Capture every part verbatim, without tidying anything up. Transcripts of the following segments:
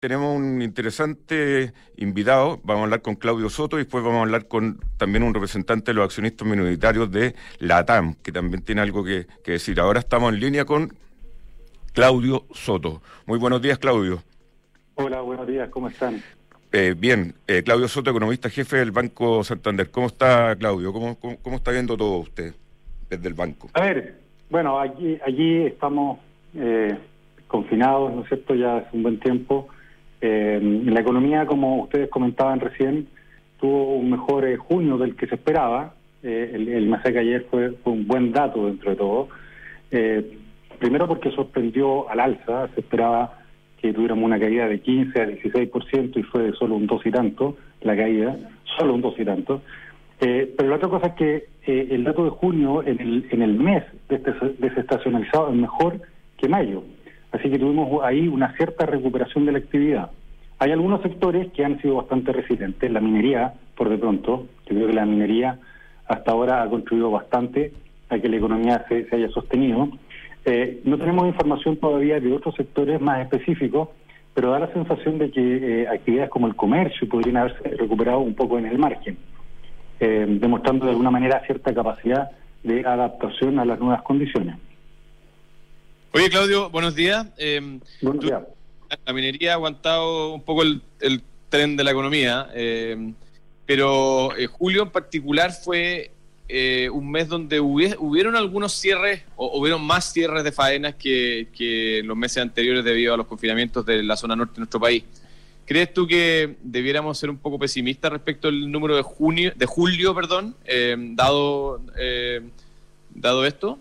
tenemos un interesante invitado. Vamos a hablar con Claudio Soto y después vamos a hablar con también un representante de los accionistas minoritarios de LATAM, que también tiene algo que, que decir. Ahora estamos en línea con Claudio Soto. Muy buenos días, Claudio. Hola, buenos días, ¿cómo están? Eh, bien, eh, Claudio Soto, economista jefe del Banco Santander. ¿Cómo está, Claudio? ¿Cómo, cómo, cómo está viendo todo usted desde el banco? A ver, bueno, allí, allí estamos eh, confinados, ¿no es cierto?, ya hace un buen tiempo. Eh, la economía, como ustedes comentaban recién, tuvo un mejor eh, junio del que se esperaba. Eh, el, el mes de ayer fue, fue un buen dato dentro de todo. Eh, primero porque sorprendió al alza, se esperaba que tuviéramos una caída de quince a dieciséis por ciento y fue de solo un dos y tanto la caída, solo un dos y tanto. Eh, pero la otra cosa es que eh, el dato de junio en el, en el mes desestacionalizado es mejor que mayo. Así que tuvimos ahí una cierta recuperación de la actividad. Hay algunos sectores que han sido bastante resilientes. La minería, por de pronto, yo creo que la minería hasta ahora ha contribuido bastante a que la economía se, se haya sostenido. Eh, no tenemos información todavía de otros sectores más específicos, pero da la sensación de que eh, actividades como el comercio podrían haberse recuperado un poco en el margen, eh, demostrando de alguna manera cierta capacidad de adaptación a las nuevas condiciones. Oye, Claudio, buenos días. Eh, buenos días. La minería ha aguantado un poco el, el tren de la economía, eh, pero eh, julio en particular fue eh, un mes donde hubies, hubieron algunos cierres, o hubieron más cierres de faenas que, que en los meses anteriores debido a los confinamientos de la zona norte de nuestro país. ¿Crees tú que debiéramos ser un poco pesimistas respecto al número de junio, de julio, perdón, eh, dado, eh, dado esto?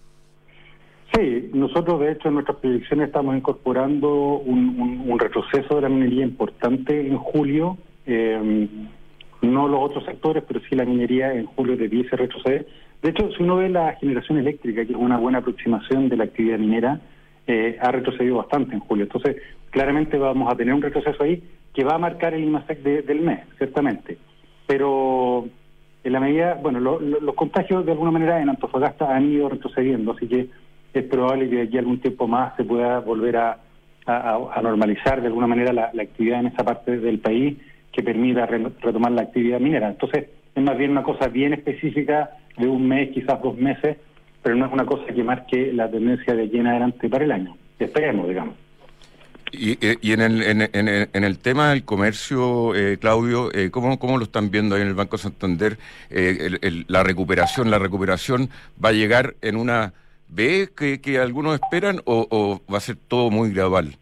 Sí, nosotros de hecho en nuestras proyecciones estamos incorporando un, un, un retroceso de la minería importante en julio, eh, no los otros sectores, pero sí la minería en julio debiese retroceder. De hecho, si uno ve la generación eléctrica, que es una buena aproximación de la actividad minera, eh, ha retrocedido bastante en julio. Entonces, claramente vamos a tener un retroceso ahí que va a marcar el IMASEC de, del mes, ciertamente. Pero en la medida, bueno, lo, lo, los contagios de alguna manera en Antofagasta han ido retrocediendo, así que es probable que de aquí a algún tiempo más se pueda volver a, a, a normalizar de alguna manera la, la actividad en esa parte del país que permita re, retomar la actividad minera. Entonces, es más bien una cosa bien específica de un mes, quizás dos meses, pero no es una cosa que marque la tendencia de aquí en adelante para el año. Esperemos, digamos. Y, y en, el, en, en, en el tema del comercio, eh, Claudio, eh, ¿cómo, ¿cómo lo están viendo ahí en el Banco Santander? Eh, el, el, la recuperación, ¿la recuperación va a llegar en una ¿Ve que, que algunos esperan o, o va a ser todo muy gradual?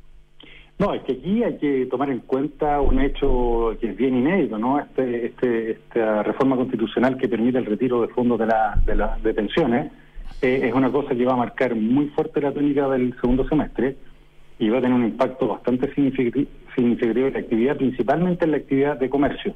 No, es que aquí hay que tomar en cuenta un hecho que es bien inédito, ¿no? Este, este, esta reforma constitucional que permite el retiro de fondos de la, de, la, de pensiones eh, es una cosa que va a marcar muy fuerte la tónica del segundo semestre y va a tener un impacto bastante significativo, significativo en la actividad, principalmente en la actividad de comercio.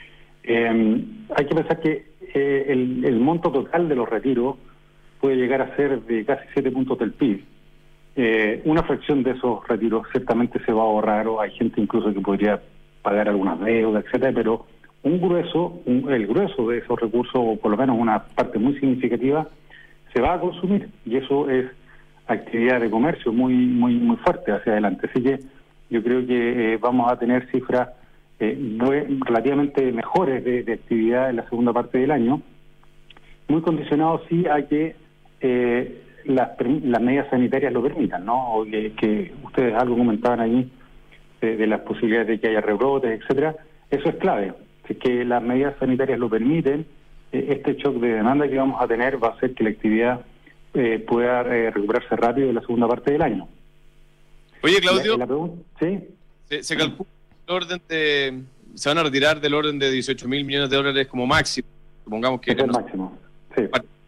Eh, hay que pensar que eh, el, el monto total de los retiros puede llegar a ser de casi siete puntos del P I B. Eh, una fracción de esos retiros ciertamente se va a ahorrar, o hay gente incluso que podría pagar algunas deudas, etcétera, pero un grueso, un, el grueso de esos recursos, o por lo menos una parte muy significativa, se va a consumir, y eso es actividad de comercio muy muy muy fuerte hacia adelante. Así que yo creo que eh, vamos a tener cifras eh, relativamente mejores de, de actividad en la segunda parte del año, muy condicionado sí a que Eh, las, las medidas sanitarias lo permitan, ¿no? O que, que ustedes algo comentaban allí de, de las posibilidades de que haya rebrotes, etcétera. Eso es clave. Si que las medidas sanitarias lo permiten, eh, este shock de demanda que vamos a tener va a hacer que la actividad eh, pueda eh, recuperarse rápido en la segunda parte del año. Oye, Claudio, la, la pregunta, ¿sí? se, se calcula el orden de, se van a retirar del orden de dieciocho mil millones de dólares como máximo, supongamos que es el no, máximo, sí.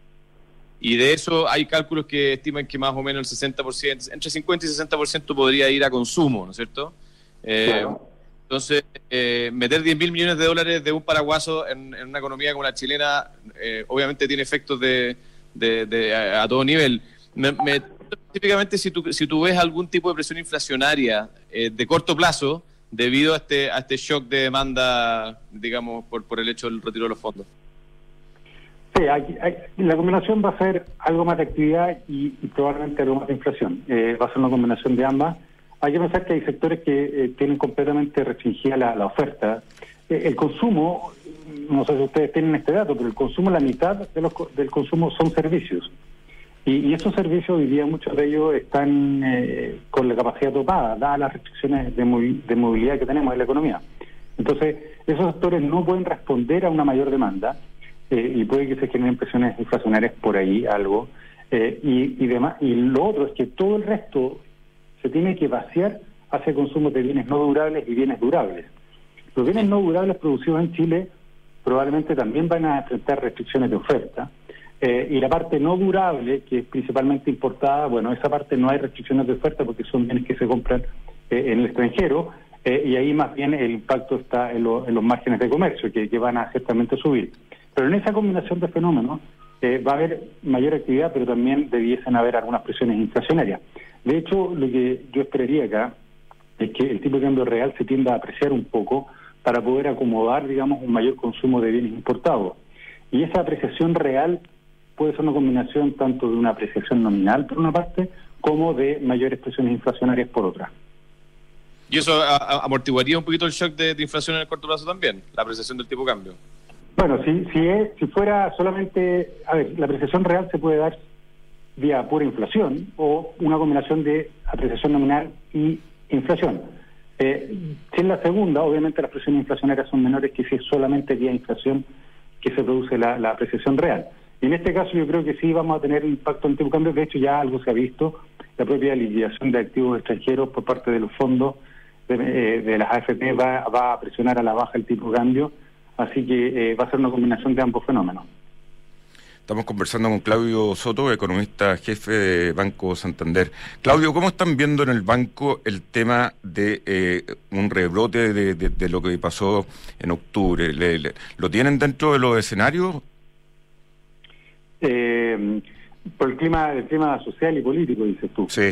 Y de eso hay cálculos que estiman que más o menos el sesenta por ciento, entre cincuenta y sesenta por ciento podría ir a consumo, ¿no es cierto? Eh, claro. Entonces, eh, meter diez mil millones de dólares de un paraguaso en, en una economía como la chilena, eh, obviamente tiene efectos de, de, de a, a todo nivel. Me, me, específicamente, si tú, si tú ves algún tipo de presión inflacionaria eh, de corto plazo debido a este, a este shock de demanda, digamos, por, por el hecho del retiro de los fondos. Sí, hay, hay, la combinación va a ser algo más de actividad y, y probablemente algo más de inflación. Eh, va a ser una combinación de ambas. hay que pensar que hay sectores que eh, tienen completamente restringida la, la oferta. Eh, el consumo, no sé si ustedes tienen este dato, pero el consumo, la mitad de los, del consumo son servicios. Y, y esos servicios hoy día muchos de ellos están eh, con la capacidad topada, dadas las restricciones de, movi- de movilidad que tenemos en la economía. Entonces, esos sectores no pueden responder a una mayor demanda eh, y puede que se generen presiones inflacionarias por ahí, algo. Eh, y, y, demás. Y lo otro es que todo el resto se tiene que vaciar hacia consumo de bienes no durables y bienes durables. Los bienes no durables producidos en Chile probablemente también van a enfrentar restricciones de oferta. Eh, y la parte no durable, que es principalmente importada, bueno, esa parte no hay restricciones de oferta porque son bienes que se compran eh, en el extranjero, eh, y ahí más bien el impacto está en, lo, en los márgenes de comercio, que, que van a ciertamente subir. Pero en esa combinación de fenómenos eh, va a haber mayor actividad, pero también debiesen haber algunas presiones inflacionarias. De hecho, lo que yo esperaría acá es que el tipo de cambio real se tienda a apreciar un poco para poder acomodar, digamos, un mayor consumo de bienes importados. Y esa apreciación real puede ser una combinación tanto de una apreciación nominal por una parte, como de mayores presiones inflacionarias por otra. ¿Y eso a, a, amortiguaría un poquito el shock de, de inflación en el corto plazo también, la apreciación del tipo de cambio? Bueno, si, si, es, si fuera solamente... A ver, la apreciación real se puede dar vía pura inflación o una combinación de apreciación nominal y inflación. Eh, si es la segunda, obviamente las presiones inflacionarias son menores que si es solamente vía inflación que se produce la, la apreciación real. Y en este caso yo creo que sí vamos a tener impacto en el tipo de cambio. De hecho ya algo se ha visto, la propia liquidación de activos extranjeros por parte de los fondos de, eh, de las A F P va, va a presionar a la baja el tipo de cambio, así que eh, va a ser una combinación de ambos fenómenos. Estamos conversando con Claudio Soto, economista jefe de Banco Santander. Claudio, ¿cómo están viendo en el banco el tema de eh, un rebrote de, de, de lo que pasó en octubre? ¿Le, le, ¿Lo tienen dentro de los escenarios? Eh, por el clima, el clima social y político, dices tú. Sí.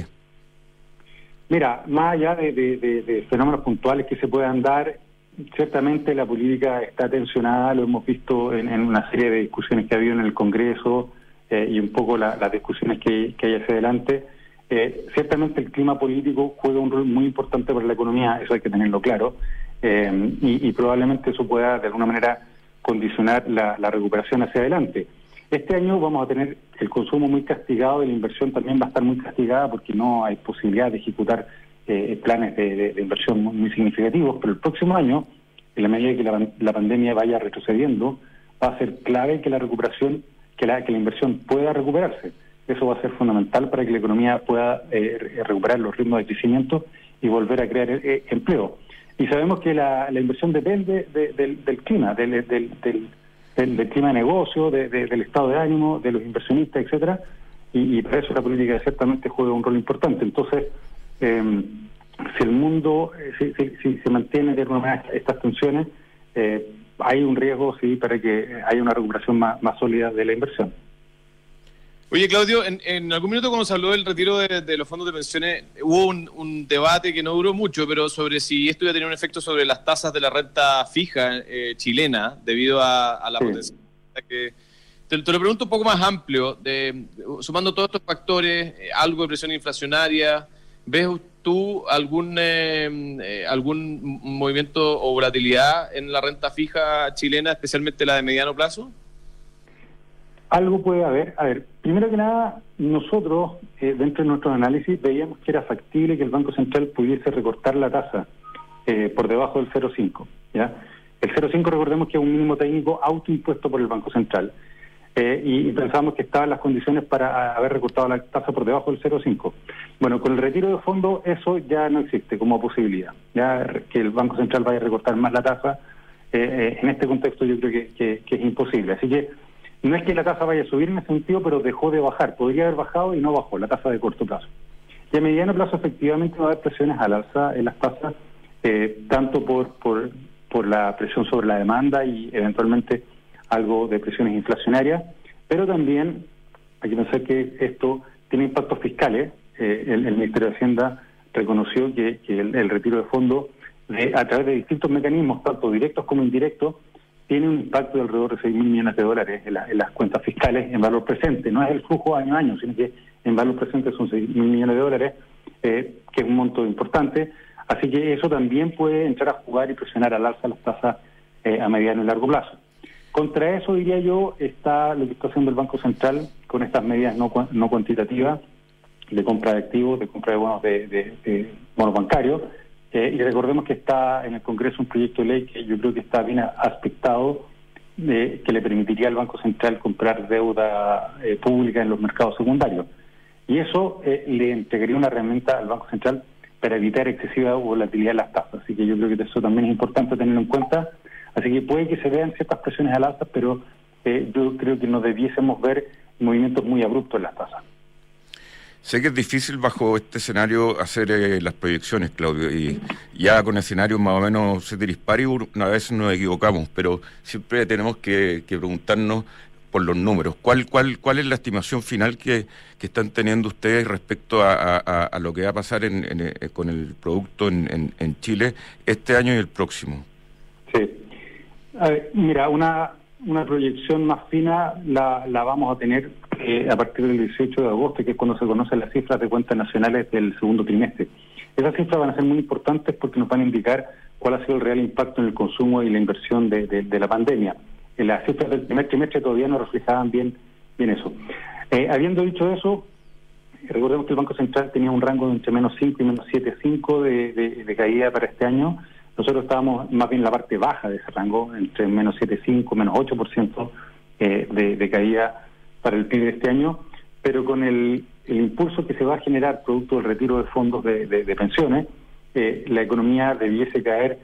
Mira, más allá de, de, de, de fenómenos puntuales que se puedan dar, ciertamente la política está tensionada, lo hemos visto en, en una serie de discusiones que ha habido en el Congreso eh, y un poco la, las discusiones que, que hay hacia adelante. Eh, ciertamente el clima político juega un rol muy importante para la economía, eso hay que tenerlo claro, eh, y, y probablemente eso pueda de alguna manera condicionar la, la recuperación hacia adelante. Este año vamos a tener el consumo muy castigado y la inversión también va a estar muy castigada porque no hay posibilidad de ejecutar eh, planes de, de, de inversión muy, muy significativos, pero el próximo año, en la medida que la, la pandemia vaya retrocediendo, va a ser clave que la recuperación, que la, que la inversión pueda recuperarse. Eso va a ser fundamental para que la economía pueda eh, recuperar los ritmos de crecimiento y volver a crear eh, empleo. Y sabemos que la, la inversión depende de, de, del, del clima, del, del, del Del, del clima de negocio, de, de, del estado de ánimo, de los inversionistas, etcétera, y, y para eso la política ciertamente juega un rol importante. Entonces, eh, si el mundo, eh, si, si, si se mantiene de alguna manera estas tensiones, eh, hay un riesgo, sí, para que haya una recuperación más, más sólida de la inversión. Oye, Claudio, en, en algún minuto cuando se habló del retiro de, de los fondos de pensiones, hubo un, un debate que no duró mucho, pero sobre si esto iba a tener un efecto sobre las tasas de la renta fija eh, chilena, debido a, a la sí. potencia que... Te, te lo pregunto un poco más amplio, de, sumando todos estos factores, eh, algo de presión inflacionaria, ¿ves tú algún, eh, algún movimiento o volatilidad en la renta fija chilena, especialmente la de mediano plazo? Algo puede haber. A ver, primero que nada, nosotros, eh, dentro de nuestro análisis, veíamos que era factible que el Banco Central pudiese recortar la tasa eh, por debajo del cero coma cinco. ¿Ya? El cero coma cinco, recordemos que es un mínimo técnico autoimpuesto por el Banco Central. Eh, y, y pensamos que estaban las condiciones para haber recortado la tasa por debajo del cero coma cinco. Bueno, con el retiro de fondos eso ya no existe como posibilidad. Ya que el Banco Central vaya a recortar más la tasa, eh, eh, en este contexto yo creo que, que, que es imposible. Así que no es que la tasa vaya a subir en ese sentido, pero dejó de bajar. Podría haber bajado y no bajó la tasa de corto plazo. Y a mediano plazo efectivamente va a haber presiones al alza en las tasas, eh, tanto por, por, por la presión sobre la demanda y eventualmente algo de presiones inflacionarias, pero también hay que pensar que esto tiene impactos fiscales. Eh, el, el Ministerio de Hacienda reconoció que, que el, el retiro de fondos de, a través de distintos mecanismos, tanto directos como indirectos, tiene un impacto de alrededor de seis mil millones de dólares en, la, en las cuentas fiscales en valor presente. No es el flujo año a año, sino que en valor presente son seis mil millones de dólares, eh, que es un monto importante, así que eso también puede entrar a jugar y presionar al alza las tasas eh, a mediano y largo plazo. Contra eso, diría yo, está lo que está haciendo el Banco Central con estas medidas no, no cuantitativas de compra de activos, de compra de bonos de, de, de bonos bancarios, eh, y recordemos que está en el Congreso un proyecto de ley que yo creo que está bien aspectado, de, que le permitiría al Banco Central comprar deuda eh, pública en los mercados secundarios. Y eso eh, le entregaría una herramienta al Banco Central para evitar excesiva volatilidad en las tasas. Así que yo creo que eso también es importante tenerlo en cuenta. Así que puede que se vean ciertas presiones al alza, pero eh, yo creo que no debiésemos ver movimientos muy abruptos en las tasas. Sé que es difícil bajo este escenario hacer eh, las proyecciones, Claudio, y ya con escenarios más o menos ceteris paribus, una vez nos equivocamos, pero siempre tenemos que, que preguntarnos por los números. ¿Cuál, cuál, cuál es la estimación final que, que están teniendo ustedes respecto a, a, a lo que va a pasar en, en, en, con el producto en, en, en Chile este año y el próximo? Sí. A ver, mira, una, una proyección más fina la, la vamos a tener eh, a partir del dieciocho de agosto, que es cuando se conocen las cifras de cuentas nacionales del segundo trimestre. Esas cifras van a ser muy importantes porque nos van a indicar cuál ha sido el real impacto en el consumo y la inversión de, de, de la pandemia. Las cifras del primer trimestre todavía no reflejaban bien, bien eso. Eh, habiendo dicho eso, recordemos que el Banco Central tenía un rango de entre menos cinco y menos siete coma cinco de, de, de caída para este año. Nosotros estábamos más bien en la parte baja de ese rango, entre menos siete coma cinco, menos ocho por ciento eh, de, de caída para el P I B de este año, pero con el, el impulso que se va a generar producto del retiro de fondos de, de, de pensiones, eh, la economía debiese caer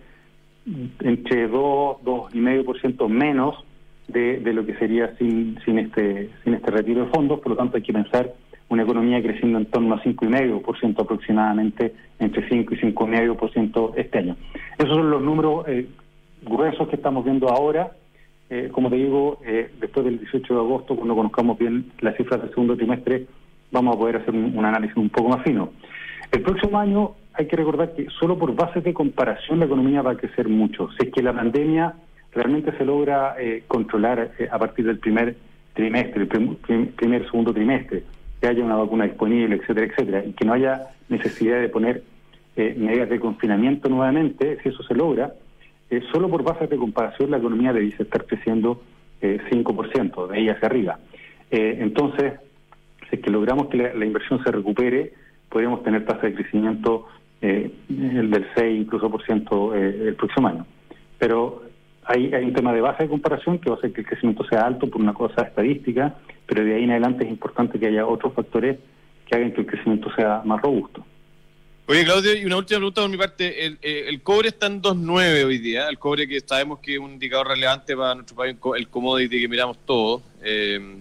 entre dos, dos coma cinco por ciento menos de, de lo que sería sin, sin este sin este retiro de fondos. Por lo tanto, hay que pensar una economía creciendo en torno a cinco coma cinco por ciento aproximadamente, entre cinco y cinco coma cinco por ciento este año. Esos son los números eh, gruesos que estamos viendo ahora. Eh, como te digo, eh, después del dieciocho de agosto, cuando conozcamos bien las cifras del segundo trimestre, vamos a poder hacer un, un análisis un poco más fino. El próximo año hay que recordar que solo por bases de comparación la economía va a crecer mucho. Si es que la pandemia realmente se logra eh, controlar eh, a partir del primer trimestre, el prim, prim, primer, segundo trimestre, que haya una vacuna disponible, etcétera, etcétera, y que no haya necesidad de poner eh, medidas de confinamiento nuevamente, si eso se logra, eh, solo por bases de comparación la economía debiese estar creciendo eh, cinco por ciento, de ahí hacia arriba. Eh, entonces, si es que logramos que la, la inversión se recupere, podríamos tener tasa de crecimiento eh, el del seis incluso por ciento eh, el próximo año. Pero hay, hay un tema de base de comparación que va a hacer que el crecimiento sea alto por una cosa estadística, pero de ahí en adelante es importante que haya otros factores que hagan que el crecimiento sea más robusto. Oye, Claudio, y una última pregunta por mi parte. El, el cobre está en dos coma nueve hoy día, el cobre que sabemos que es un indicador relevante para nuestro país, el commodity que miramos todos. Eh,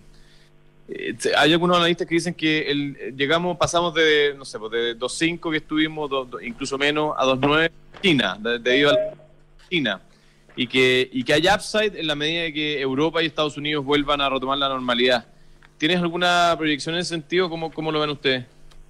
Hay algunos analistas que dicen que el, llegamos, pasamos de, no sé, pues de dos coma cinco que estuvimos, do, do, incluso menos, a dos coma nueve China, debido a la China, y que, y que hay upside en la medida de que Europa y Estados Unidos vuelvan a retomar la normalidad. ¿Tienes alguna proyección en ese sentido? ¿Cómo, cómo lo ven ustedes?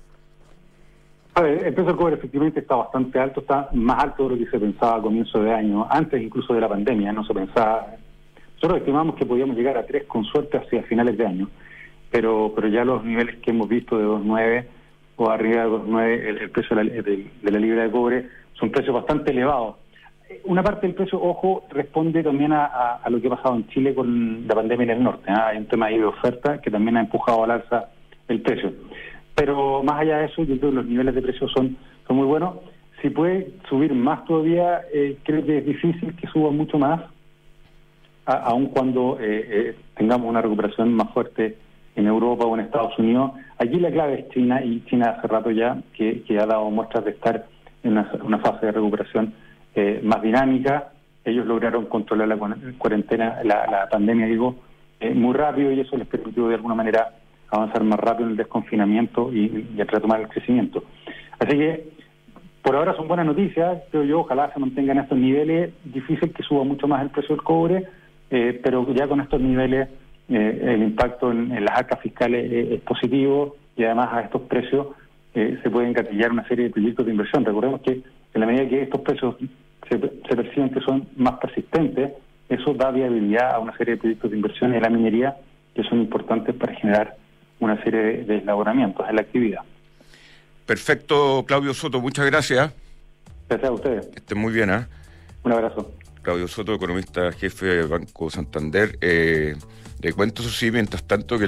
A ver, el precio del cobre efectivamente está bastante alto, está más alto de lo que se pensaba a comienzo de año, antes incluso de la pandemia, no se pensaba. Nosotros estimamos que podíamos llegar a tres con suerte hacia finales de año. Pero pero ya los niveles que hemos visto de dos coma nueve o arriba de dos coma nueve, el, el precio de la, de, de la libra de cobre, son precios bastante elevados. Una parte del precio, ojo, responde también a, a, a lo que ha pasado en Chile con la pandemia en el norte, ¿eh? Hay un tema ahí de oferta que también ha empujado al alza el precio. Pero más allá de eso, yo creo que los niveles de precios son, son muy buenos. Si puede subir más todavía, eh, creo que es difícil que suba mucho más, a, aun cuando eh, eh, tengamos una recuperación más fuerte en Europa o en Estados Unidos. Allí la clave es China, y China hace rato ya que, que ha dado muestras de estar en una, una fase de recuperación eh, más dinámica. Ellos lograron controlar la cuarentena, la, la pandemia, digo, eh, muy rápido, y eso les permitió de alguna manera avanzar más rápido en el desconfinamiento y, y a retomar el crecimiento. Así que por ahora son buenas noticias, creo yo, ojalá se mantengan estos niveles. Difícil que suba mucho más el precio del cobre, eh, pero ya con estos niveles Eh, el impacto en, en las arcas fiscales eh, es positivo, y además a estos precios eh, se pueden engatillar una serie de proyectos de inversión. Recordemos que en la medida que estos precios se, se perciben que son más persistentes, eso da viabilidad a una serie de proyectos de inversión en la minería que son importantes para generar una serie de, de eslaboramientos en la actividad. perfecto, Claudio Soto, muchas gracias. Gracias a ustedes. Que estén muy bien, ¿eh? Un abrazo. Claudio Soto, economista jefe de Banco Santander. Eh, le cuento, eso sí, mientras tanto, que